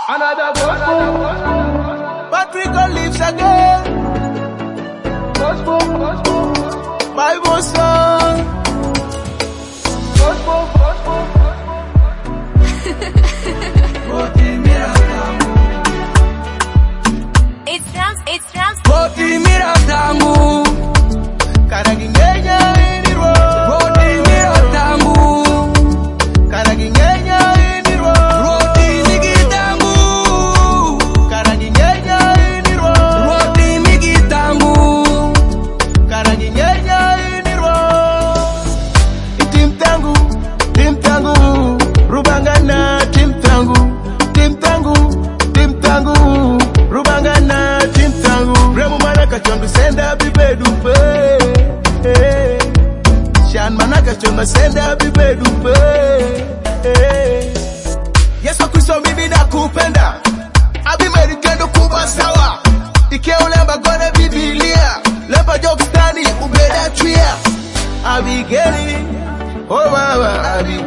Another gospel. Patrick lives again. Gospel. Bible song. Gospel. It's trans. Boti miratangu. Karagingenya inirwa. Boti miratangu. Karagingenya inirwa. Boti migitangu. Karagingenya inirwa. Boti migitangu. Karagingenya inirwa. Tim tangu. Rubangana tim tangu. Rubangana tim tangu. Remu manaka chondu senda bibedu pe. Shan manaka chondu senda bibedu pe. Yesu Kristo mimi nakupenda. Abi merikendo kuba sawa. Ike ulemba gone Biblia. Lemba jokstani ubeda tria. Abi geri. Oh baba, abi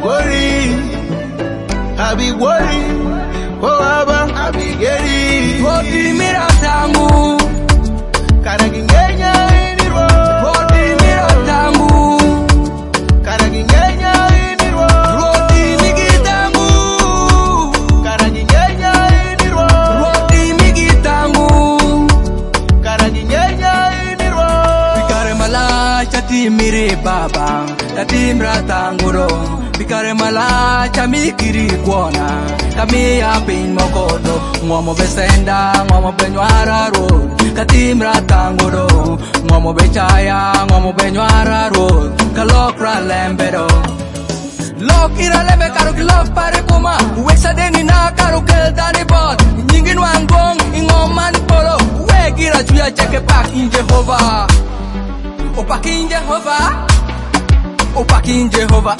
worry. Oh baba, abi geri. Boti miratangu. Karagingenya inirwa. Boti miratangu. Karagingenya inirwa. Boti migitangu. Karagingenya inirwa. Boti migitangu. Karagingenya inirwa. Bikare mala chati mire baba. Tati mratanguro. Bikare mala chamikiri kuona. Kami apin mokodo. Ngomo besenda, ngomo benywara road. Katimra tangoro, ngomo bechaya, ngomo benywara road. Kalokra lembero. Lok ira lembe karo kilok pare kuma. Uweksa deni na karo kel dani bot. Nyingin wangong, ingoman polo. Uwekira chuya cheke pak in Jehovah. O pak in Jehovah. O pak in Jehovah.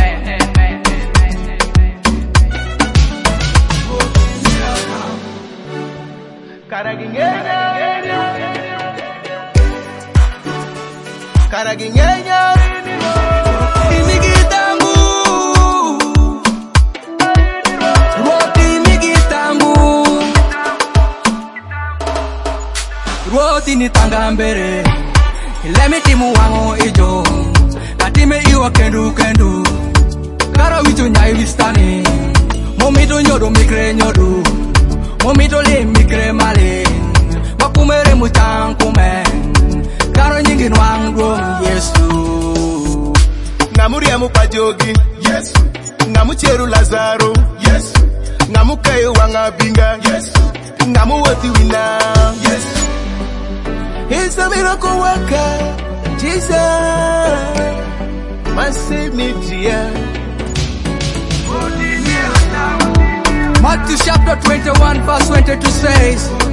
Karagingenya imigitangu. Roti migitangu. Roti ni tanga mbere. Lemi timu wango ijo. Katime iwa kendu. Kara wicho nyai wistani. Momito nyodo mikre nyodo. Momito le mikre male. Makumere mutankume. Karo nyingi nwangro Yesu. Ngamuriamu pajogi Yesu. Ngamucheru Lazaro Yesu. Ngamukayo wangabinga Yesu. Ngamuwati wina Yesu. He's a miracle worker Jesus. Must me dear. Matthew chapter 21 verse 22 says,